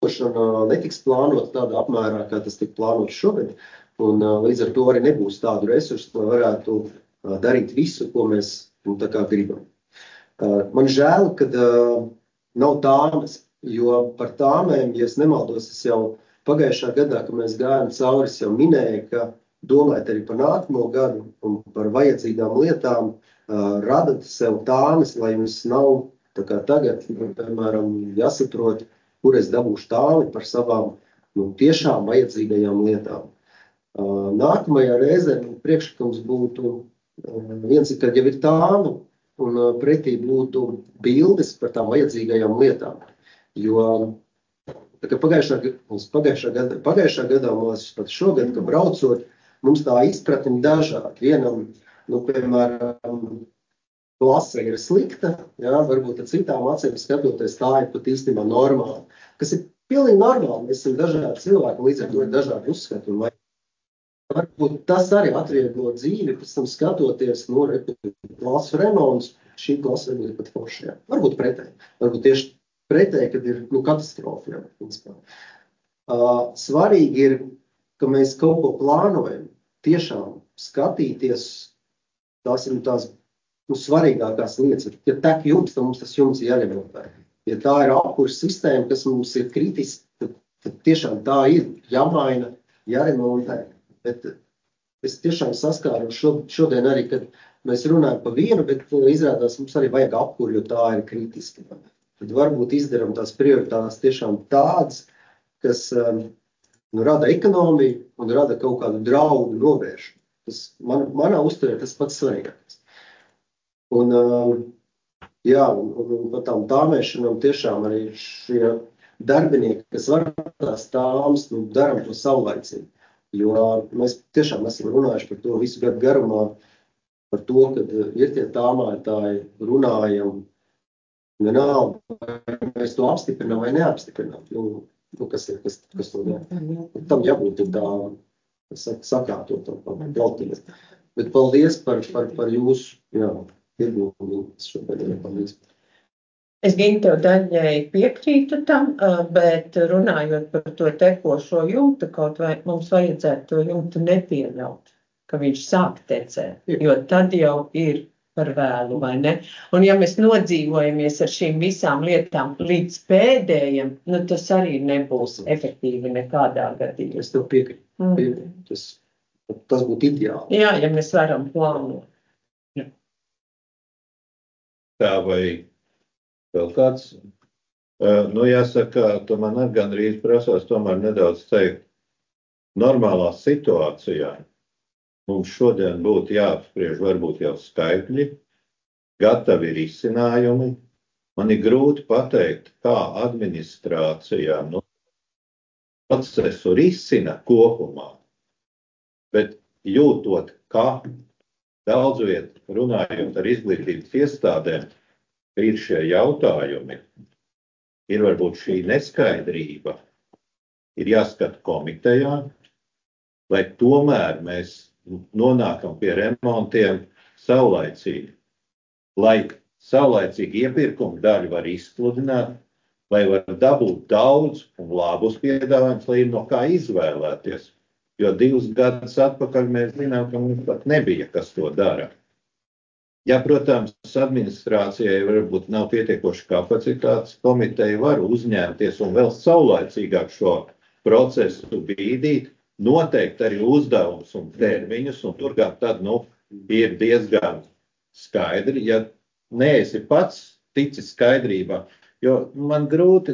netiks plānot tādā apmērā, kā tas tika plānots šogad, un līdz ar to arī nebūs tādu resursu, lai varētu darīt visu, ko mēs tā kā gribam. Man žēl, ka nav tāmes, jo par tāmēm, ja es nemaldos, es jau pagājušā gadā, kad mēs gājām cauri, es jau minēju, ka domājot arī par nākamo gadu un par vajadzīgām lietām, radat sev tāmes, lai jums nav tā kā tagad, piemēram, jāsaprot, kur es dabūšu tāli par savām tiešām vajadzīgajām lietām. Nākamajā reizē priekšlikums būtu viens, kad jau ir tālu un pretī būtu bildes par tām vajadzīgajām lietām. Jo tā kā pagājušā gadā, mums pat šogad, ka braucot, mums tā izpratne dažādi. Vienam, piemēram, klase ir slikta, jā, varbūt ar citām acīm skatoties, tā ir pat īstenībā normāli. Kas ir pilnīgi normāli, mēs esam dažādi cilvēki, līdz ar to ir dažādi uzskati. Un varbūt tas arī atvieglo dzīvi, pēc tam skatoties, klases remonts, šī klase varbūt ir pat foršajā. Varbūt pretēji. Varbūt tieši pretēji, kad ir katastrofa. Svarīgi ir, ka mēs kaut ko plānojam, tiešām skatīties, tās ir tās svarīgākās lietas. Ja tek jumts, tad mums tas jumts ir jāremontē. Ja tā ir apkures sistēma, kas mums ir kritiski, tad tiešām tā ir jāmaina, jāremontē. Bet es tiešām saskāru šodien arī, kad mēs runājam par vienu, bet izrādās mums arī vajag apkuri, jo tā ir kritiski. Tad varbūt izdaram tās prioritātes tiešām tādas, kas rada ekonomiju un rada kaut kādu draudu novēršanu. Tas manā uzturē tas pats svarīgākais. Un par tām tāmēšanām tiešām arī šie darbinieki, kas var tās tāmas, daram to savlaicīgi. Jo mēs tiešām esam runājuši par to visu gadu garumā, par to, kad ir tie tāmētāji, runājam, vienalga, vai mēs to apstiprinām vai neapstiprinām. Kas to dara? Tam jābūt tā sakārtotam, galtību. Bet paldies par jūsu, ieguldījumu šodien. Paldies. Es gan tev daļai piekrītu tam, bet runājot par to tekošo jumtu, kaut vai mums vajadzētu to jumtu nepieļaut, ka viņš sāk tecēt, jo tad jau ir par vēlu, vai ne? Un ja mēs nodzīvojamies ar šīm visām lietām līdz pēdējiem, tas arī nebūs efektīvi nekādā gadījumā. Es tev piekrītu. Tas būtu ideāli. Jā, ja mēs varam plānot. Tā vai vēl kāds? Jāsaka, tu man gandrīz prasās tomēr nedaudz teikt. Normālā situācijā mums šodien būtu jāapspriež varbūt jau skaitļi, gatavi risinājumi. Man ir grūti pateikt, kā administrācijā procesu risina kopumā, bet jūtot, kā daudz viet runājot ar izglītības iestādēm, ir šie jautājumi, ir varbūt šī neskaidrība, ir jāskata komitejā, lai tomēr mēs nonākam pie remontiem saulaicīgi, lai saulaicīgi iepirkumu daļu var izsludināt, lai var dabūt daudz un labus piedāvājumus, lai ir no kā izvēlēties. Jo 2 gadus atpakaļ mēs zinām, ka mums pat nebija, kas to dara. Ja, protams, administrācijai varbūt nav pietiekoši kapacitātes, komiteja var uzņemties un vēl saulaicīgāk šo procesu bīdīt, noteikt arī uzdevumus un termiņus, un tur gan tad, ir diezgan skaidri, ja neesi pats ticis skaidrībā, jo man grūti,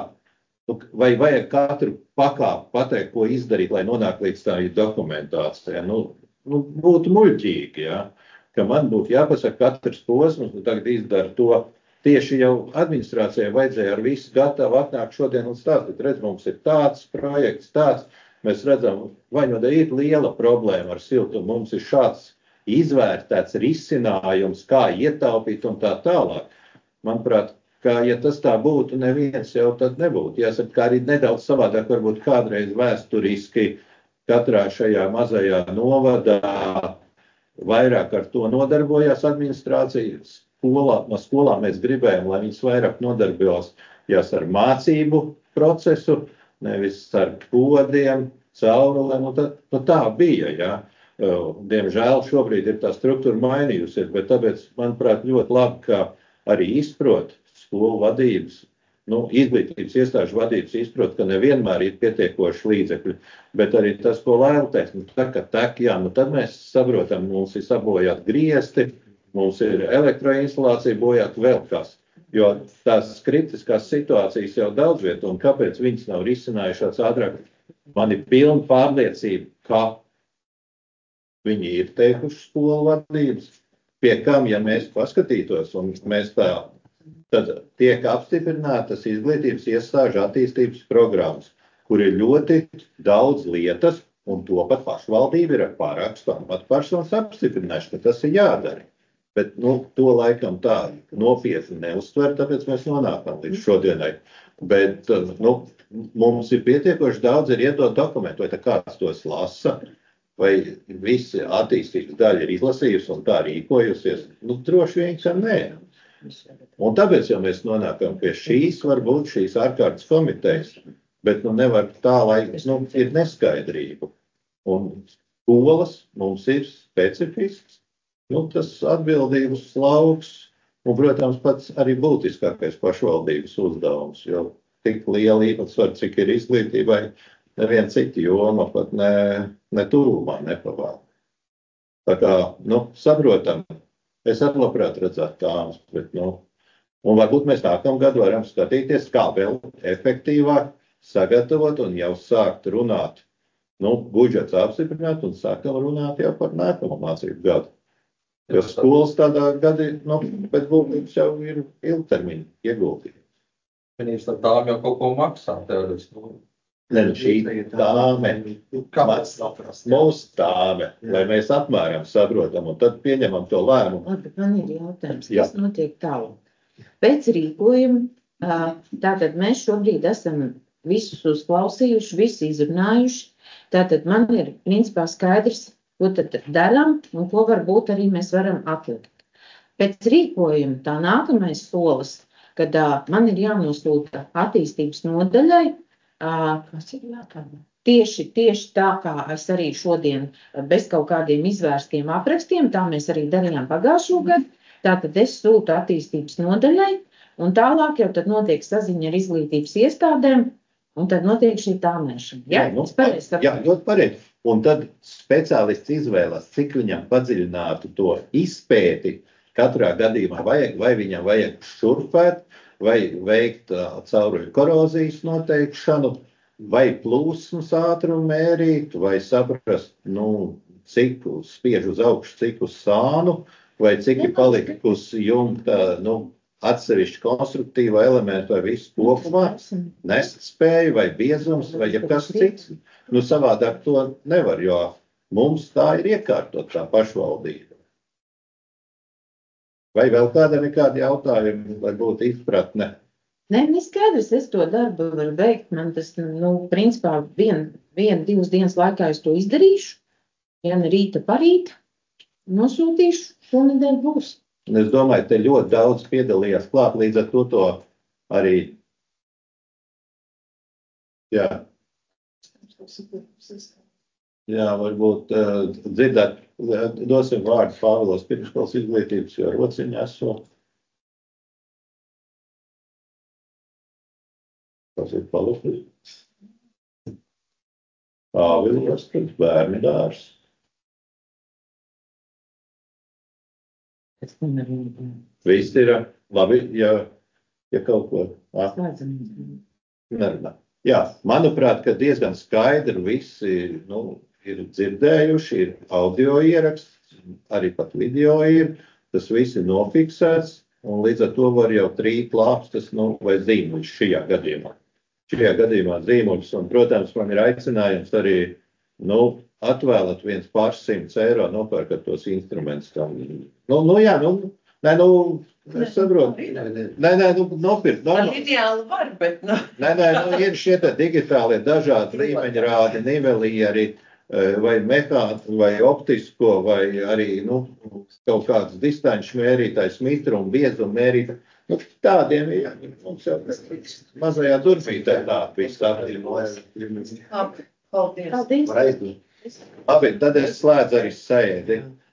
vai vajag katru pakāpi pateikt, ko izdarīt, lai nonāk līdz tā dokumentācijai. Būtu muļķīgi, ka man būtu jāpasaka katrs posms, tagad izdara to. Tieši jau administrācijai vajadzēja ar visu gatavu atnākt šodien un stāstīt. Redz, mums ir tāds projekts, tāds. Mēs redzam, vai ir liela problēma ar siltumu. Mums ir šāds izvērtēts risinājums, kā ietaupīt un tā tālāk. Manuprāt, ka, ja tas tā būtu, neviens jau tad nebūtu. Jāsaka, kā arī nedaudz savādāk, varbūt kādreiz vēsturiski katrā šajā mazajā novadā vairāk ar to nodarbojās administrācijas. No skolām mēs gribējām, lai viņas vairāk nodarbojās jās ar mācību procesu, nevis ar kodiem, caurulēm. Tā bija, jā. Diemžēl šobrīd ir tā struktūra mainījusies, bet tāpēc, manuprāt, ļoti labi, ka arī izprot skolu vadības, izglītības iestāžu vadības izprot, ka nevienmēr ir pietiekoši līdzekļi, bet arī tas, ko Laila teica, tad mēs saprotam, mums ir sabojāt griesti, mums ir elektroinstalācija bojāt vēl kas, jo tās kritiskās situācijas jau daudz viet, un kāpēc viņas nav risinājušās ātrāk, man ir pilna pārliecība, ka viņi ir teikuši skolu vadības, pie kam, ja mēs paskatītos, un mēs tad tiek apstiprinātas izglītības iestāžu attīstības programmas, kur ir ļoti daudz lietas, un to pat pašvaldība ir ar pārākstu amatpersonas apstiprinājuši, ka tas ir jādara. Bet, to laikam tā nopietni neuztver, tāpēc mēs nonākam līdz šodienai. Bet, mums ir pietiekoši daudz ir iedot dokumentu, vai tā kāds tos lasa, vai visi attīstības daļa ir izlasījusi un tā rīkojusies? Droši vien, ka nē. Un tāpēc jau mēs nonākam pie varbūt šīs ārkārtas komitejas, bet nevar tā, lai ir neskaidrība. Un skolas mums ir specifisks, tas atbildības lauks, un, protams, pats arī būtiskākais pašvaldības uzdevums, jo tik liela īpatsvara, cik ir izglītībai, neviena cita joma pat ne tuvumā nepavēl. Tā kā, saprotam, es arī labprāt redzētu tāmas, bet, un varbūt mēs nākamgad varam skatīties, kā vēl efektīvāk sagatavot un jau sākt runāt. Budžets apstiprināt un sākam runāt jau par nākamo mācību gadu. Jo skolas tādā gadi, pēc būtības jau ir ilgtermiņa ieguldījumi. Vienības ar tām jau kaut ko maksā teorētiski. Šī tāme, mūsu tāme, lai mēs apmēram saprotam un tad pieņemam to lēmumu. Man ir jautājums, kas notiek tālāk? Pēc rīkojuma, tātad mēs šobrīd esam visus uzklausījuši, visu izrunājuši, tātad man ir principā skaidrs, ko tad darām un ko varbūt arī mēs varam atlikt. Pēc rīkojuma tā nākamais solis, kad man ir jānosūta attīstības nodaļai, tieši tā, kā es arī šodien bez kaut kādiem izvērstiem aprakstiem, tā mēs arī darījām pagājušo gadu, tātad es sūtu attīstības nodaļai, un tālāk jau tad notiek saziņa ar izglītības iestādēm, un tad notiek šī tāmēšana. Ļoti pareizi. Un tad speciālists izvēlas, cik viņam padziļinātu to izpēti katrā gadījumā vajag, vai viņam vajag šurfēt, vai veikt cauruļu korozijas noteikšanu, vai plūsmas ātrumu mērīt, vai saprast, cik spiež uz augšu, cik uz sānu, vai cik ir palikusi jumta, atsevišķi konstruktīva elementa vai visu kopumā, nestspēju vai biezums vai jebkas cits. Savādāk to nevar, jo mums tā ir iekārtot tā pašvaldība. Vai vēl nekādi jautājumi, lai būtu izpratne? Nē, neskaidrs, es to darbu varu veikt. Man tas, principā, divas dienas laikā es to izdarīšu. Ja ne rīta parīt, nosūtīšu, šonedēļ būs. Es domāju, te ļoti daudz piedalījās klāt, līdz ar to arī, varbūt dzirdēt, dosim vārdu Pāvilos pirmškolas izglītības, jo rociņā esot. Tas ir palicis. Pāvilos, bērnu dārs. Viss ir labi, ja kaut ko nerunā. Manuprāt, ka diezgan skaidri visi ir dzirdējuši, ir audio ieraksts, arī pat video ir, tas viss ir nofiksēts, un līdz ar to var jau trīt lāpstas, vai zīmuļus šajā gadījumā. Šajā gadījumā zīmuļus, un, protams, man ir aicinājums arī, atvēlat viens pāris 100 eiro nopērkat tos instrumentus. Es saprotu. Nopirkt. Man ideāli var, bet. Ir šie digitālie dažādi līmeņi rādi, nivelieri, vai mehānisku, vai optisko, vai arī, kaut kāds distanču mērītājs, mitrumu, biezumu mērītājs. Nu, tādiem ir, mums jau mazajā durmītē tāda viss attīmos. Labi, paldies. Var aizdot. Labi, tad es slēdzu arī sēdi.